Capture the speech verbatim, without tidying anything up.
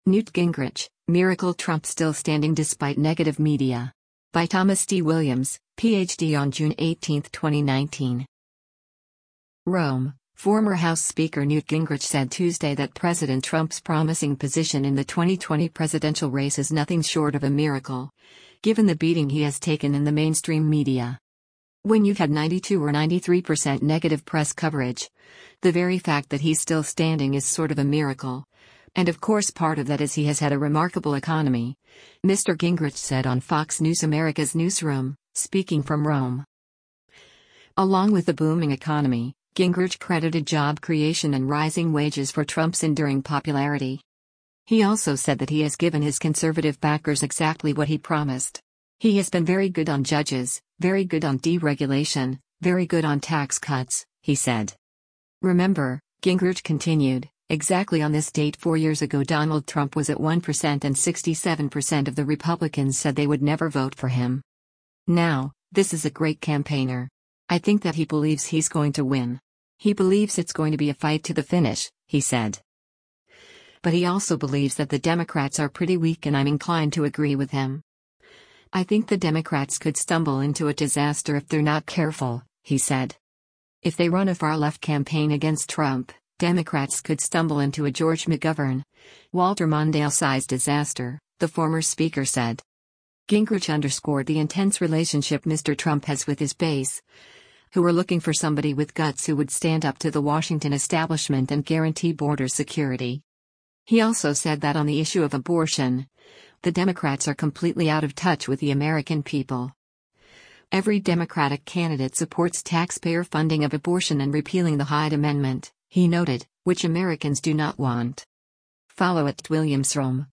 Newt Gingrich, Miracle Trump Still Standing Despite Negative Media. By Thomas D. Williams, P H D on June eighteenth, twenty nineteen. Rome. Former House Speaker Newt Gingrich said Tuesday that President Trump's promising position in the twenty twenty presidential race is nothing short of a miracle, given the beating he has taken in the mainstream media. When you've had ninety-two or ninety-three percent negative press coverage, the very fact that he's still standing is sort of a miracle. And of course part of that is he has had a remarkable economy, Mister Gingrich said on Fox News America's Newsroom, speaking from Rome. Along with the booming economy, Gingrich credited job creation and rising wages for Trump's enduring popularity. He also said that he has given his conservative backers exactly what he promised. He has been very good on judges, very good on deregulation, very good on tax cuts, he said. Remember, Gingrich continued, exactly on this date four years ago Donald Trump was at one percent and sixty-seven percent of the Republicans said they would never vote for him. Now, this is a great campaigner. I think that he believes he's going to win. He believes it's going to be a fight to the finish, he said. But he also believes that the Democrats are pretty weak, and I'm inclined to agree with him. I think the Democrats could stumble into a disaster if they're not careful, he said. If they run a far-left campaign against Trump, Democrats could stumble into a George McGovern, Walter Mondale-sized disaster, the former speaker said. Gingrich underscored the intense relationship Mister Trump has with his base, who are looking for somebody with guts who would stand up to the Washington establishment and guarantee border security. He also said that on the issue of abortion, the Democrats are completely out of touch with the American people. Every Democratic candidate supports taxpayer funding of abortion and repealing the Hyde Amendment, he noted, which Americans do not want. Follow at Williams Rome.